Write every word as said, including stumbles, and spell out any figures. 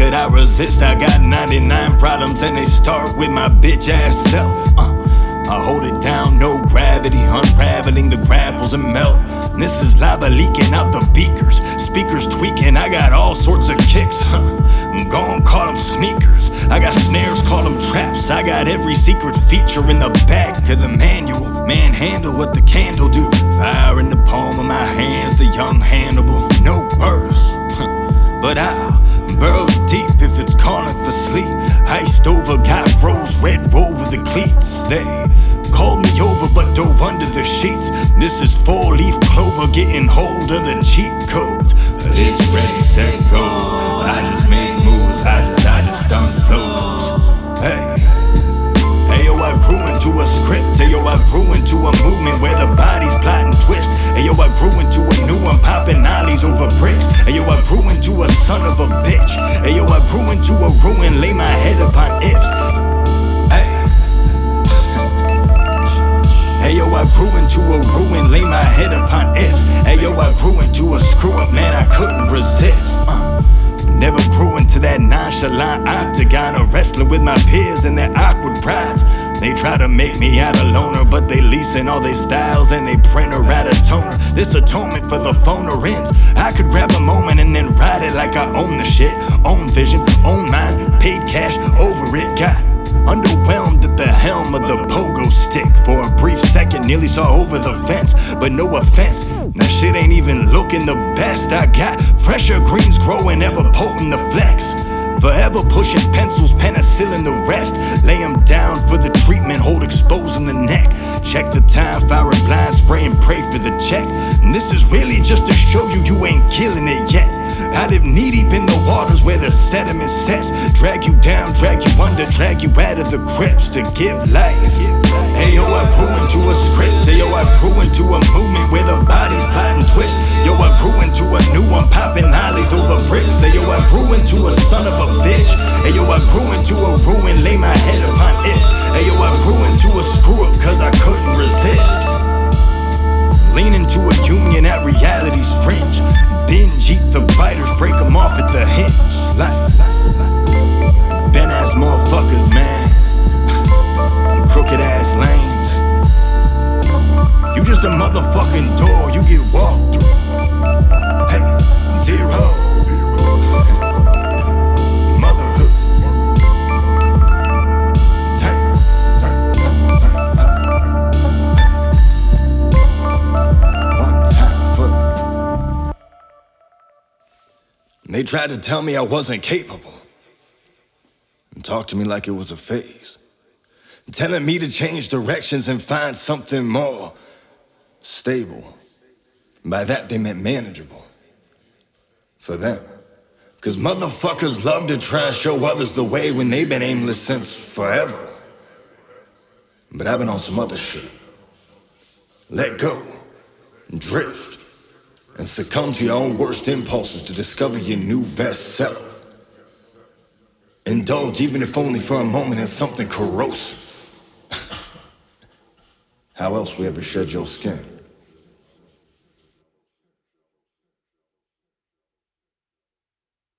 could I resist? I got ninety-nine problems and they start with my bitch ass self. uh, I hold it down, no gravity, unraveling the grapples and melt. This is lava leaking out the beakers, speakers tweaking, I got all sorts of kicks. huh. I'm gon' call them sneakers, I got snares, call them traps. I got every secret feature in the back of the manual. Manhandle what the candle do, fire in the palm of my hands, the young Hannibal. No burst, but I'll burrow deep if it's calling for sleep. Iced over, got froze, red over the cleats. They called me over but dove under the sheets. This is four-leaf clover getting hold of the cheat codes. It's ready, set, go. I just make moves, I just, I just stun flows. Hey, hey yo, I grew into a script. Hey yo, I grew into a movement where the body's plotting twist. Hey yo, I grew into a new one, popping ollies over bricks. Hey yo, I grew into a son of a bitch. Hey yo, I grew into a ruin, lay my head upon ifs. Hey, hey yo, I grew into a ruin, lay my head upon ifs. Hey yo, I grew into a screw up, man, I couldn't resist. uh. Never grew into that nonchalant octagon of wrestling with my peers and their awkward prides. They try to make me out a loner, but they leasing all their styles and they printer out a toner. This atonement for the phoner ends. I could grab a moment and then ride it like I own the shit. Own vision, own mind, paid cash over it. Got underwhelmed at the helm of the pogo stick. For a brief second, nearly saw over the fence. But no offense, that shit ain't even looking the best. I got fresher greens growing, ever potent the flex. Forever pushing pencils, penicillin the rest. Lay 'em down for the treatment, hold exposing the neck. Check the time, firing blind, spray and pray for the check. And this is really just to show you you ain't killing it yet. I live knee deep in the waters where the sediment sets. Drag you down, drag you under, drag you out of the crypts to give life. Hey yo, I grew into a script. Hey yo, I grew into a movement where the body's plotting twist. Yo, I grew into a new one, popping ollies over bricks. Hey yo, I grew into a son of a bitch. Hey yo, I grew into a ruin, lay my head upon itch. Hey yo, I grew into a screw up cause I couldn't resist. Lean into a union at reality's fringe. Binge, eat the biters, break them off at the hinge. Like Ben ass motherfuckers, man. Crooked ass lanes. You just a motherfucking door you get walked through. Hey, zero. Motherhood. One time for. They tried to tell me I wasn't capable and talk to me like it was a phase. Telling me to change directions and find something more stable. By that they meant manageable. For them. Cause motherfuckers love to try and show others the way when they've been aimless since forever. But I've been on some other shit. Let go, drift, and succumb to your own worst impulses to discover your new best self. Indulge, even if only for a moment, in something corrosive. How else we ever shed your skin?